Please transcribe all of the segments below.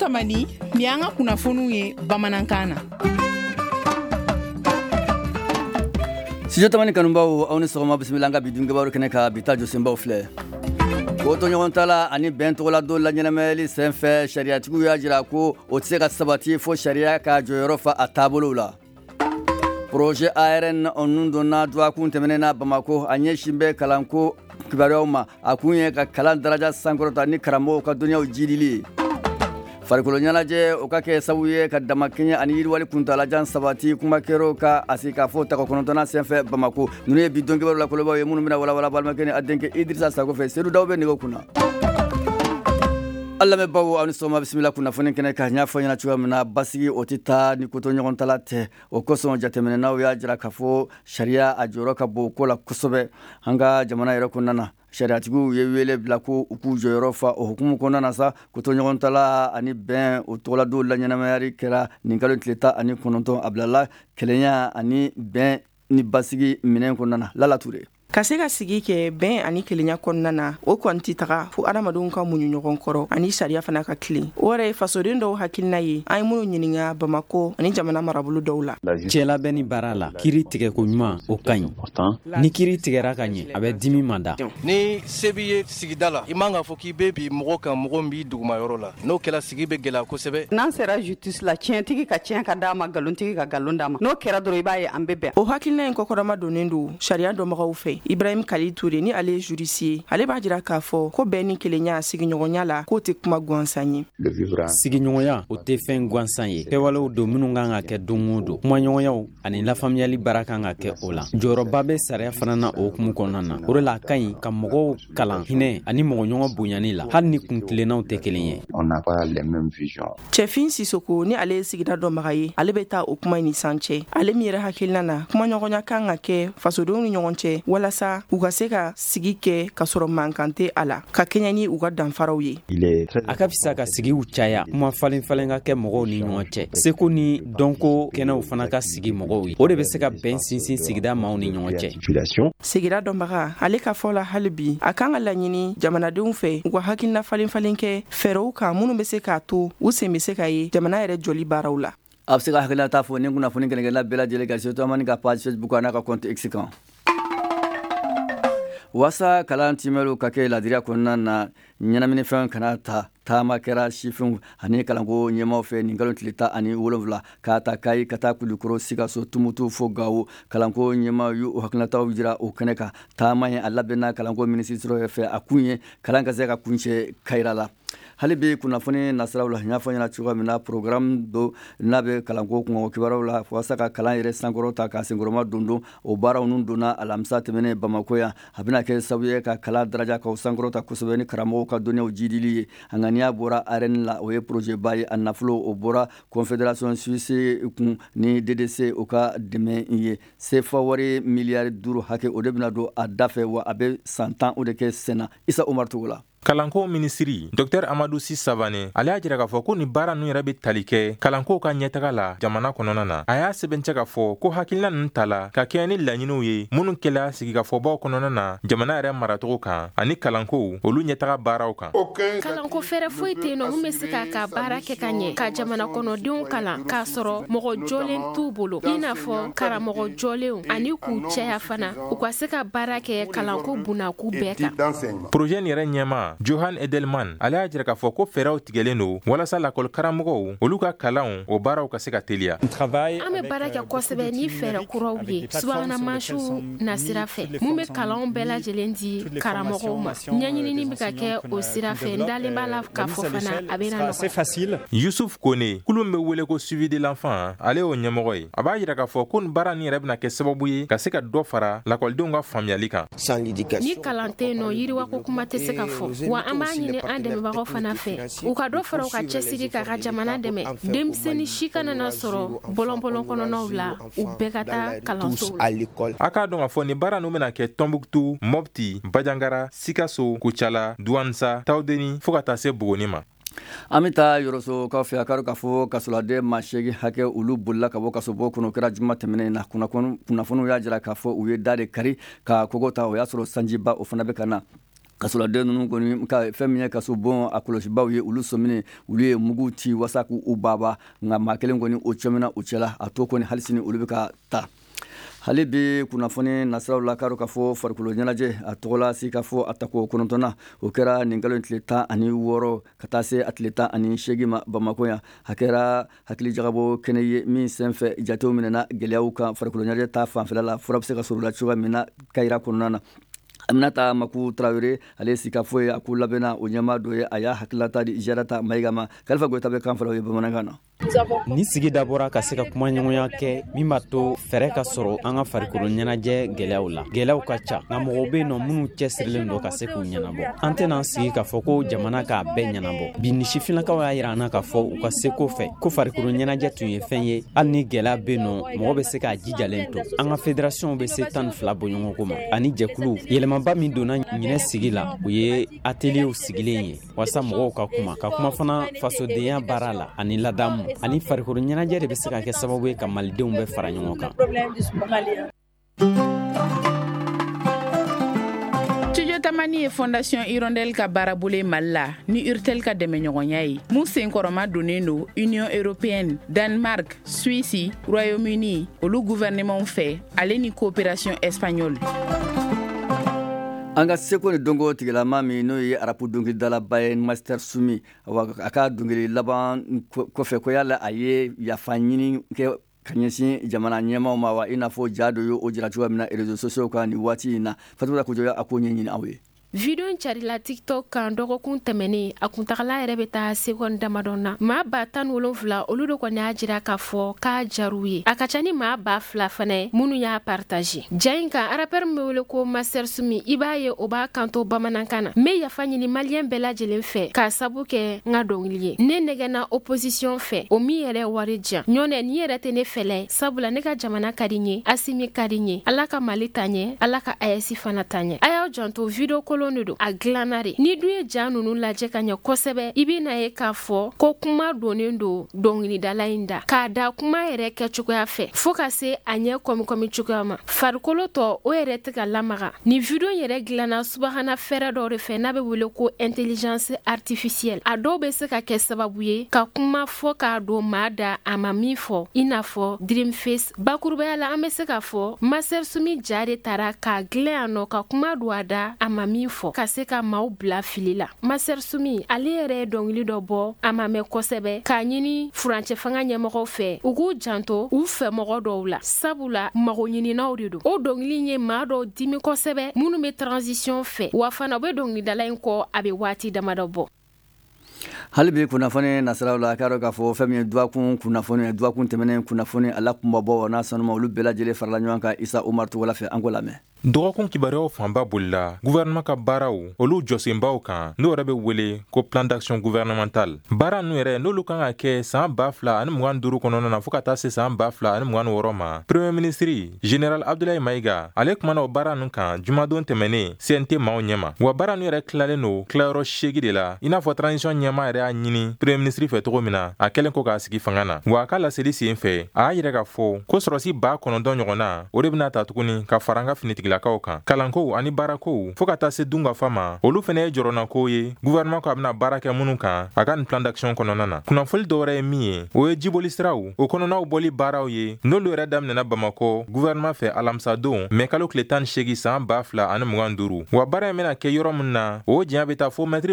Tamani ni an ka kunnafoniw ye bamanankan na. Studio Tamani kanubaw aw ni sɔgɔma bisimila an ka bi dunkebaru kɛnɛ ka bi ta josenbaw filɛ. Ko tɔɲɔgɔn tala ani bɛn tɔgɔla don la ɲɛnamɛli senfɛ sariyatigiw y'a jira ko o tɛ se ka sabati fo sariya ka jɔyɔrɔ fa a taabolow la. Projet ARN ɔnun donna duwakun tɛmɛnen na Bamako a ɲɛsin bɛ kalanko kibaruyaw ma a kun ye ka kalan daraja sankɔrɔta ni karamɔgɔw ka dɔnniyaw jidili. Farikolo ɲɛnajɛ o ka kɛ sababu ye ka damakɛɲɛ ani yiriwali kuntalajan sabati kumakɛrɛw ka a sigi k'a fɔ tako kɔnɔntɔnnan senfɛ Bamako. Ninnu ye bi dɔnkibaru lakɔlɔbaw ye minnu bɛna walawala balimakɛ ni a denkɛ Idrissa Sako fɛ Seydou Daw bɛ nɛgɛ kunna. Allah bawo aw ni sɔgɔma bisimila kunnafoni kɛnɛ ka ɲa fɔ ɲɛna cogoya min na basigi o tɛ taa ni koto ɲɔgɔn tala tɛ o kosɔn jateminɛnaw y'a jira k'a fɔ sariya a jɔyɔrɔ ka bon o ko la kosɛbɛ an ka jamana yɛrɛ kɔnɔna na. Sariyatigiw ye wele bila ko u k'u jɔyɔrɔ fa o hukumu kɔnɔna na sa koto ɲɔgɔn tala ani bɛn o tɔgɔladon la ɲɛnamayali kɛra nin kalo tile 19 a bilala kɛlɛya ani bɛn ni basigi minɛn kɔnɔna na. Lala Ture. Ka se ka sigi kɛ bɛn ani kelenya kɔnɔna na o kɔni tɛ taga fo adamadenw ka muɲu ɲɔgɔn kɔrɔ ani sariya fana ka tilen. O yɛrɛ ye fasoden dɔw hakilina ye an ye minnu ɲininka Bamako ani jamana marabolo dɔw la. Cɛlabɛn ni baara la kiri tigɛ ko ɲuman o ka ɲi. Ni kiri tigɛra ka ɲɛ a bɛ dimi manda. Ni se b'i ye sigida la i man ka fɔ k'i bɛ bi mɔgɔ kan mɔgɔ min b'i dugumayɔrɔ la n'o kɛra sigi bɛ gɛlɛya kosɛbɛ. N'an sera justice la tiɲɛtigi ka tiɲɛ ka d'a ma nkalonitigi ka nkalon d'a ma n'o kɛra dɔrɔn i b'a ye an bɛ bɛn. O hakilina in kɔkɔrɔma donnen don sariya dɔnbagaw fɛ. Ibrahim Khalil Toure ni ale ye jurisi ye ale b'a jira k'a fɔ ko bɛn ni kelenya sigiɲɔgɔnya la k'o tɛ kuma gansan ye. Sigiɲɔgɔnya o tɛ fɛn gansan ye. Kɛwalew don minnu kan ka kɛ don o don. Kumaɲɔgɔnyaw ani lafaamuyali baara kan ka kɛ o la. Jɔyɔrɔba bɛ sariya fana na o hukumu kɔnɔna na. O de la a ka ɲi ka mɔgɔw kalan hinɛ ani mɔgɔɲɔgɔn bonyani la hali ni kuntilennaw tɛ kelen ye. Cɛfin Sisoko ni ale ye sigida dɔnbaga ye ale bɛ taa o kuma ni san cɛ. Ale min yɛrɛ hakilina na kumaɲɔgɔnya kan ka kɛ fasodenw ni ɲɔgɔn cɛ walasa u ka se ka sigi kɛ ka sɔrɔ mankan tɛ a la ka kɛɲɛ ni u ka danfaraw ye. A ka fisa ka sigiw caya kuma falen ka kɛ mɔgɔw ni ɲɔgɔn cɛ. Seko ni dɔnko kɛnɛw fana ka sigi mɔgɔw ye. O de bɛ se ka bɛn sinsin sigida maaw ni ɲɔgɔn cɛ. Sigida dɔnbaga ale ka fɔ la hali bi a kan ka laɲini jamanadenw fɛ u ka hakilina falen kɛ fɛɛrɛw kan minnu bɛ se k'a to u sen bɛ se ka ye jamana yɛrɛ jɔli baaraw la. A bɛ se ka hakilina ta fɔ ni kunnafoni kɛnɛkɛla bɛɛ lajɛlen ka surtout an ka page Facebook n'a ka compte X kan. Wasa kalan timɛliw ka kɛ ladiriya kɔnɔna na ɲɛnaminifɛn kana ta taama kɛra sifinw ani kalanko ɲɛmaw fɛ nin kalo tile 17 k'a ta Kayi ka taa Kulikɔrɔ Sikaso Tumutu fo Gawo kalanko ɲɛmaw y'u hakilinataw jira o kɛnɛ kan taama ye a labɛnna kalanko minisitiri fɛ a kun ye kalan ka se ka kuncɛ Kayira la. Hali bi kunnafoni nasiraw la n y'a fɔ ɲɛna cogoya min na programme do n'a bɛ kalanko kungo kibaruyaw la walasa ka kalan yɛrɛ sankɔrɔta ka senkɔrɔma don o baaraw nun donna alamisa tɛmɛnen Bamako yan a bɛna kɛ sababu ye ka kalan daraja ka sankɔrɔta kosɛbɛ ni karamɔgɔw ka dɔnniyaw jidili ye a ŋaniya bɔra ARN la o ye projet ba ye a nafolo o bɔra Confédération Suisse kun ni DDC o ka dɛmɛ ye CFA wari miliyari 5 hakɛ o de bɛna don a da fɛ wa a bɛ san 10 o de kɛ senna Isa Omar Togo la. Kalanko minisiri Dr Amadou Sy Savané ale y'a jira k'a fɔ ko ni baara ninnu yɛrɛ bɛ tali kɛ kalanko ka ɲɛtaga la jamana kɔnɔna na a y'a sɛbɛncɛ k'a fɔ ko hakilina ninnu ta la ka kɛ ni laɲiniw ye minnu kɛla sigikafɔbaw kɔnɔna na jamana yɛrɛ maracogo kan ani kalanko olu ɲɛtaga baaraw kan. Kalanko fɛrɛ foyi tɛ yen nɔ mun bɛ se k'a ka baara kɛ ka ɲɛ ka jamana kɔnɔdenw kalan k'a sɔrɔ mɔgɔ jɔlen t'u bolo i n'a fɔ karamɔgɔ jɔlenw ani k'u cɛya fana u ka se ka baara kɛ kalanko bunakun bɛɛ kan. Projet nin yɛrɛ ɲɛma Johan Edelman ale y'a jira k'a fɔ ko fɛɛrɛw tigɛlen don walasa lakɔli karamɔgɔw olu ka kalanw o baaraw ka se ka teliya. An bɛ baara kɛ kosɛbɛ ni fɛɛrɛ kuraw ye subahana mansiw nasira fɛ mun bɛ kalanw bɛɛ lajɛlen di karamɔgɔw ma ɲɛɲinini bɛ ka kɛ o sira fɛ n dalen b'a la k'a fɔ fana a bɛ na nɔgɔya. Yusuf Kone kulu min bɛ wele ko suivi de l'enfant ale y'o ɲɛmɔgɔ ye a b'a jira k'a fɔ ko nin baara nin yɛrɛ bɛna kɛ sababu ye ka se ka dɔ fara lakɔlidenw ka faamuyali kan. Ni kalan tɛ yen nɔ yiriwako kuma tɛ se ka fɔ wa an b'a ɲini an dɛmɛbagaw fana fɛ u ka dɔ fara u ka cɛsiri ka jamana dɛmɛ denmisɛnnin si kana na sɔrɔ bɔlɔnbɔlɔn kɔnɔnaw la u bɛɛ ka taa kalanso la. A k'a dɔn k'a fɔ nin baara ninnu bɛna kɛ Tɔnbuktu, Mopti, Bajangara, Sikaso, Kucala, Duwansa, Tawdeni fo ka taa se Buguni ma. An bɛ taa Yɔrɔsokaw fɛ a ka k'a fɔ kasoladen 8 hakɛ olu bolila ka bɔ kasobɔ kɔnɔ kɛra juma tɛmɛnen na kunnafoniw y'a jira k'a fɔ u ye da de kari ka kogo ta o y'a sɔrɔ sanjiba o fana bɛ ka na. kasoladen ninnu kɔni ka fɛn min ye kaso bon a kɔlɔsibaw ye olu sɔminen olu ye mugu ci wasa k'u baba nka maa kelen kɔni o cɔmina u cɛla a to kɔni hali sini olu bɛ ka ta hali bi kunnafoni nasiraw la k'a dɔn k'a fɔ farikolo ɲɛnajɛ a tɔgɔla si ka fɔ a tako 9nan o kɛra nin kalo tile 16 ka taa se a tile 18 ma Bamako yan a kɛra hakili jagabɔ kɛnɛ ye min senfɛ jatew minɛna gɛlɛyaw kan farikolo ɲɛnajɛ ta fanfɛla la fura bɛ se ka sɔrɔ la cogoya min na Kayira kɔnɔna na Aminata Maku Traoré ale sika foye a ku labɛnna o ɲɛma dɔ ye a y'a hakilata di Jarata Mayiga ma Kalifa Goyita bɛ kan fɔla o ye bamanankan na. Ni sigi dabɔra ka se ka kuma ɲɔgɔnya kɛ min b'a to fɛrɛ ka sɔrɔ an ka farikolo ɲɛnajɛ gɛlɛyaw la. Gɛlɛyaw ka ca nka mɔgɔw bɛ yen nɔ minnu cɛsirilen don ka se k'u ɲɛnabɔ. An tɛna sigi k'a fɔ ko jamana k'a bɛɛ ɲɛnabɔ. Bi ni sifinnakaw y'a yira an na k'a fɔ u ka seko fɛ ko farikolo ɲɛnajɛ tun ye fɛn ye hali ni gɛlɛya bɛ yen nɔ mɔgɔ bɛ se k'a jijalen to. An ka fédération bɛ se 12 bɔɲɔgɔnko ma ani jɛkulu yɛlɛmaba min donna ɲinɛ sigi la o ye ateliers sigilen ye walasa mɔgɔw ka kuma fana fasodenya baara la ani ladamu ani farikolo ɲɛnajɛ de bɛ se ka kɛ sababu ye ka malidenw bɛɛ fara ɲɔgɔn kan. Studio Tamani ye Fondation Hirondelle ka baarabolo Mali la ni Urtel ka dɛmɛɲɔgɔnya ye mun senkɔrɔma donnen don Union Européenne, Danemark, Suisse, Royaume-Uni olu gouvernement fɛ ale ni coopération espagnole. An ka seko ni dongo tigilama min n'o ye arabu dɔnkilidalaba ye Master Sumi a ka dɔnkili laban kɔfɛ ko yala a ye yafa ɲini kɛ ka ɲɛsin jamana ɲɛmaw ma wa i n'a fɔ ja dɔ ye o jira cogoya min na réseaux sociaux kan nin waati in na Fatumata Kojo a ko ɲɛɲini aw ye. Video carila TikTok kan dɔgɔkun tɛmɛnen a kuntagala yɛrɛ bɛ taa seconde damadɔ na maa 17 olu de kɔni y'a jira k'a fɔ k'a jaru ye a ka ca ni maa 2,000 fana minnu y'a partage ja in kan rapper min bɛ wele ko Master Sumi i b'a ye o b'a kanto bamanankan na n bɛ yafa ɲini maliyɛn bɛɛ lajɛlen fɛ k'a sabu kɛ n ka dɔnkili ye ne nɛgɛnna opposition fɛ o min yɛrɛ wari jan ɲɔnɛ ni yɛrɛ tɛ ne fɛlɛ sabula ne ka jamana ka di n ye Asimi ka di n ye Ala ka Mali ta ɲɛ Ala ka AES fana ta ɲɛ a y'aw janto video kolon de don a glanare ni dun ye ja nunu lajɛ ka ɲɛ kosɛbɛ i bɛna ye k'a fɔ ko kuma donnen don dɔnkilidala in da k'a da kuma yɛrɛ kɛ cogoya fɛ fo ka se a ɲɛ kɔmi cogoya ma farikolo tɔ o yɛrɛ tɛ ka lamaga ni video yɛrɛ dilanna subahana fɛrɛ dɔ de fɛ n'a bɛ wele ko intelligence artificielle a dɔw bɛ se ka kɛ sababu ye ka kuma fɔ k'a don maa da a ma min fɔ i n'a fɔ Dreamface bakurubaya la an bɛ se k'a fɔ Master Sumi ja de taara k'a dilan yan nɔ ka kuma don a da a ma min fɔ ka se ka maaw bila fili la Master Sumi ale yɛrɛ ye dɔnkili dɔ bɔ a ma mɛn kosɛbɛ k'a ɲini furancɛ fanga ɲɛmɔgɔw fɛ u k'u janto u fɛ mɔgɔ dɔw la sabula mago ɲininaw de don o dɔnkili ye maa dɔw dimi kosɛbɛ minnu bɛ transition fɛ wa fana u bɛ dɔnkilidala in kɔ a bɛ waati damadɔ bɔ. hali bi kunnafoni nasiraw la k'a dɔn k'a fɔ fɛn min ye duwakun kunnafoni duwakun tɛmɛnen kunnafoni a la kunbabɔ n'a sanuma olu bɛɛ lajɛlen farala ɲɔgɔn kan Isa Umaru Togola fɛ an ko lamɛn. dɔgɔkun kibaruyaw fanba bolila gouvernement ka baaraw olu jɔsenbaw kan n'o yɛrɛ bɛ wele ko plan d'action gouvernemental baara ninnu yɛrɛ n'olu kan ka kɛ san 2025 kɔnɔna na fo ka taa se san 2026 ma premier ministre général Abdoulaye Mayiga ale kumana o baara ninnu kan jumadon tɛmɛnen CNT maaw ɲɛma wa baara ninnu yɛrɛ tilalen don tilayɔrɔ 8 de la i n'a fɔ transition ɲɛma yɛrɛ y'a ɲini premier ministre fɛ cogo min na a kɛlen ko k'a sigi fanga na wa a ka laseli sen fɛ a y'a yɛrɛ k'a fɔ ko sɔrɔsi 9,000 ɲɔgɔnna o de bɛna ta tuguni ka fara an ka finitigilakaw kan kalanko ani baarakow fo ka taa se dungafa ma olu fɛnɛ ye jɔrɔnako ye gouvernement ko a bɛna baara kɛ minnu kan a ka nin plan d'action kɔnɔna na kunnafoli dɔwɛrɛ ye min ye o ye jiboli siraw o kɔnɔnaw bɔli baaraw ye n'olu yɛrɛ daminɛna Bamako gouvernement fɛ alamisadon mɛ kalo tile 18 san 2025 wa baara in bɛna kɛ yɔrɔ min na o janya bɛ taa fo mɛtiri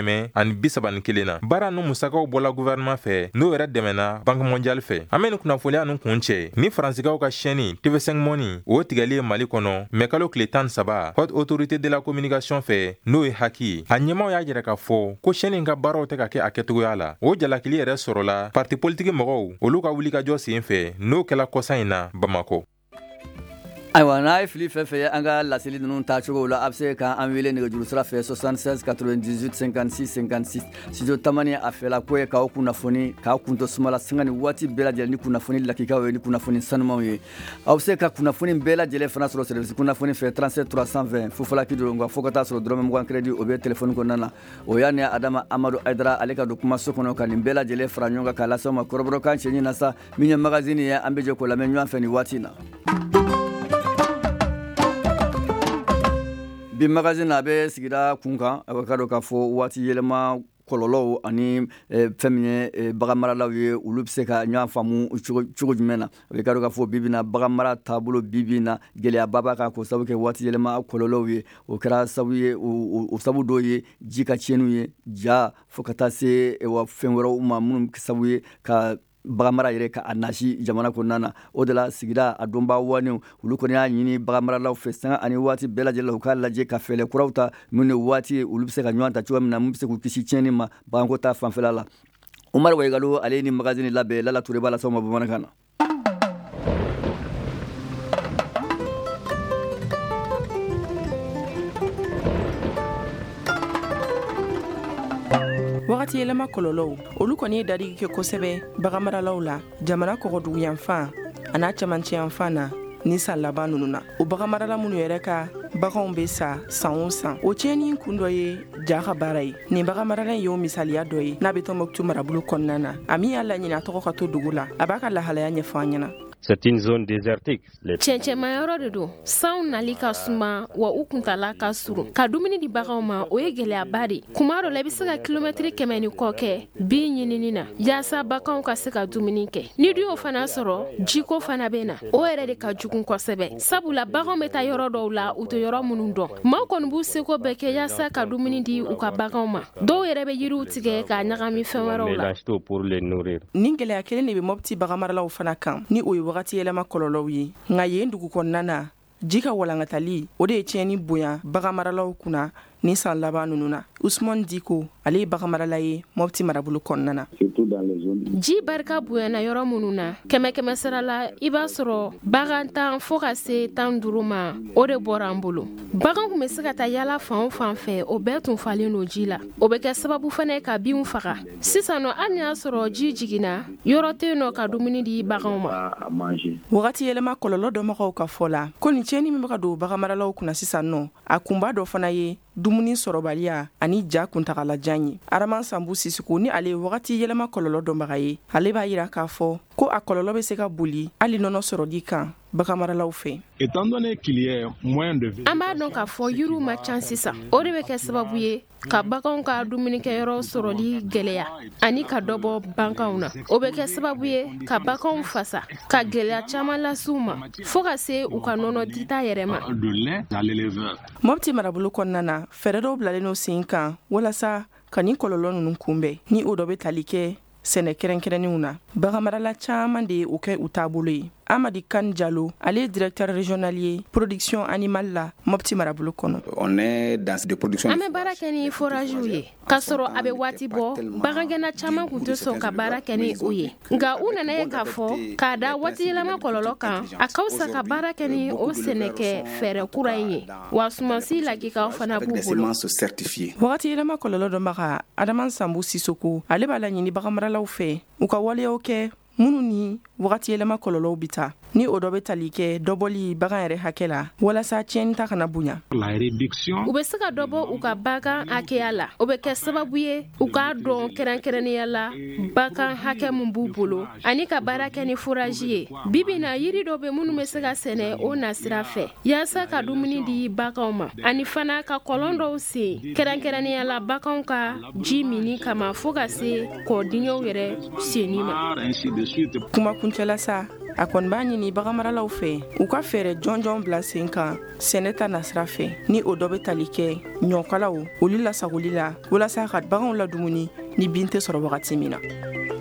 131 na baara ninnu musakaw bɔla gouvernement fɛ n'o yɛrɛ dɛmɛna Banque mondiale fɛ an bɛ nin kunnafoniya ninnu kun cɛ ni faransigaw ka chaîne TV5 Money o tigɛli ye Mali kɔnɔ mɛ kalo tile 13 haute autorité de la communication fɛ n'o ye haki ye a ɲɛmaw y'a jira k'a fɔ ko chaîne in ka baaraw tɛ ka kɛ a kɛtogoya la o jalakili yɛrɛ sɔrɔla parti politique mɔgɔw olu ka wulikajɔ sen fɛ n'o kɛla kɔsa in na Bamako. Ayiwa n'a ye fili fɛn fɛn ye an ka laseli ninnu taacogo la a bɛ se k'an wele nɛgɛjuru sira fɛ 76 98 56 56 studio Tamani a fɛla ko ye k'aw kunnafoni k'aw kunto sumala sanga ni waati bɛɛ lajɛlen ni kunnafoni lakikaw ye ni kunnafoni sanumanw ye aw bɛ se ka kunnafoni bɛɛ lajɛlen fana sɔrɔ service kunnafoni fɛ 37 320 fufalaki don nka fo ka taa sɔrɔ dɔrɔmɛ 20 crédit o bɛ téléphone kɔnɔna na o y'a ni Adama Amadu Aidara ale ka don kumaso kɔnɔ ka nin bɛɛ lajɛlen fara ɲɔgɔn kan k'a lase aw ma kɔrɔbɔrɔkan cɛɲi na sa min ye magazine ye an bɛ jɛ k'o lamɛn ɲɔgɔn fɛ nin waati in na. bi magazine a bɛ sigira kun kan a bɛ ka dɔn k'a fɔ waati yɛlɛma kɔlɔlɔw ani fɛn min ye baganmaralaw ye olu bɛ se ka ɲɔgɔn faamu cogo jumɛn na a bɛ ka dɔn k'a fɔ bibi na baganmara taabolo bibi na gɛlɛyaba b'a kan k'o sababu kɛ waati yɛlɛma kɔlɔlɔw ye o kɛra sababu ye o sababu dɔw ye ji ka tiɲɛniw ye ja fo ka taa se fɛn wɛrɛw ma minnu sababu ye ka baganmara yɛrɛ ka a nasi jamana kɔnɔna na o de la sigida a dɔnbaa wanew olu kɔni y'a ɲini baganmaralaw fɛ sanga ani waati bɛɛ lajɛlen u k'a lajɛ ka fɛɛrɛ kuraw ta minnu ye waati ye olu bɛ se ka ɲɔgɔn ta cogoya min na mun bɛ se k'u kisi tiɲɛni ma baganko ta fanfɛla la Umar Waigalo ale ni magazine labɛn Lala Ture b'a la sɔgɔma bamanankan na. wagati yɛlɛma kɔlɔlɔw olu kɔni ye dadigi kɛ kosɛbɛ baganmaralaw la jamana kɔgɔdugu yanfan a n'a cɛmancɛ yanfan na ni san laban ninnu na o baganmarala minnu yɛrɛ ka baganw bɛ sa san o san o tiɲɛni kun dɔ ye ja ka baara ye nin baganmarala ye o misaliya dɔ ye n'a bɛ Tɔnbɔkutu marabolo kɔnɔna na a min y'a laɲini a tɔgɔ ka to dugu la a b'a ka lahalaya ɲɛfɔ an ɲɛna. C'est une zone désertique. Cɛncɛnmayɔrɔ de don sanw nali ka suma wa u kuntala ka surun ka dumuni di baganw ma o ye gɛlɛyaba de kuma dɔ la i bɛ se ka kilomɛtiri 100 ni kɔ kɛ bin ɲinini na yaasa baganw ka se ka dumuni kɛ ni du y'o fana sɔrɔ jiko fana bɛ na o yɛrɛ de ka jugun kosɛbɛ sabula baganw bɛ taa yɔrɔ dɔw la u tɛ yɔrɔ minnu dɔn maaw kɔni b'u seko bɛɛ kɛ yaasa ka dumuni di u ka baganw ma dɔw yɛrɛ bɛ yiriw tigɛ k'a ɲagami fɛn wɛrɛw la. nin gɛlɛya kelen de bɛ Mopti baganmaralaw fana kan ni o ye wagati yɛlɛma kɔlɔlɔw ye nka yen dugu kɔnɔna na ji ka walankatali o de ye tiɲɛni bonya baganmaralaw kunna ni san laban ninnu na. Usman Diko ale ye baganmarala ye Mopti marabolo kɔnɔna na. ji barika bonyana yɔrɔ minnu na kɛmɛ sara la i b'a sɔrɔ bagan 10 fo ka se 15 ma o de bɔra an bolo bagan kun bɛ se ka taa yala fan o fan fɛ o bɛɛ tun falen no ji la o bɛ kɛ sababu fana ka binw faga sisan nɔ hali y'a sɔrɔ ji jiginna yɔrɔ tɛ nɔ ka dumuni di baganw ma. wagati yɛlɛma kɔlɔlɔ dɔnbagaw ka fɔ la ko nin tiɲɛni min bɛ ka don baganmaralaw kunna sisan nɔ a kunba dɔ fana ye dumuni sɔrɔbaliya ani ja kuntagalajan ye. Araman Sambu Sisiko ni ale wagati yɛlɛma kɔlɔlɔ dɔnbaga ye ale b'a yira k'a fɔ ko a kɔlɔlɔ bɛ se ka boli hali nɔnɔ sɔrɔli kan baganmaralaw fɛ. An b'a dɔn k'a fɔ yiriw ma can sisan o de bɛ kɛ sababu ye ka baganw ka dumunikɛyɔrɔ sɔrɔli gɛlɛya ani ka dɔ bɔ bankanw na o bɛ kɛ sababu ye ka baganw fasa ka gɛlɛya caman las'u ma fo ka se u ka nɔnɔ dita yɛrɛ ma. Mopti marabolo kɔnɔna na fɛɛrɛ dɔw bilalen no sen kan walasa ka nin kɔlɔlɔ ninnu kunbɛn ni o dɔ bɛ tali kɛ sɛnɛ kɛrɛnkɛrɛnnenw na baganmarala caman de ye o kɛ u taabolo ye. Amadi Kan Jalo ale ye directeur régional ye production animale la Mopti marabolo kɔnɔ. On est dans de production. An bɛ baara kɛ ni forage ye ka sɔrɔ a bɛ waati bɔ bagangɛnna caman kun tɛ sɔn ka baara kɛ ni o ye nka u nana ye k'a fɔ k'a da waati yɛlɛma kɔlɔlɔ kan a ka fisa ka baara kɛ ni o sɛnɛkɛ fɛɛrɛ kura in ye wa sumansi lagikaw fana b'u bolo. wagati yɛlɛma kɔlɔlɔ dɔnbaga Adaman Sambu Sisoko ale b'a laɲini baganmaralaw fɛ u ka waleyaw kɛ minnu ni wagati yɛlɛma kɔlɔlɔw bi ta ni o dɔ bɛ tali kɛ dɔbɔli bagan yɛrɛ hakɛ la walasa tiɲɛni ta kana bonya. U bɛ se ka dɔbɔ u ka bagan hakɛya la o bɛ kɛ sababu ye u k'a dɔn kɛrɛnkɛrɛnnenya la bagan hakɛ min b'u bolo ani ka baara kɛ ni foraji ye bibi na yiri dɔ bɛ minnu bɛ se ka sɛnɛ o nasira fɛ yaasa ka dumuni di baganw ma ani fana ka kɔlɔn dɔw sen kɛrɛnkɛrɛnnenya la baganw ka ji mini kama fo ka se kɔdingɛw yɛrɛ senni ma. kuma kuncɛla sa a kɔni b'a ɲini baganmaralaw fɛ u ka fɛɛrɛ jɔnjɔn bila sen kan sɛnɛ ta nasira fɛ ni o dɔ bɛ tali kɛ ɲɔkalaw olu lasagoli la walasa ka baganw ladumuni ni bin tɛ sɔrɔ wagati min na.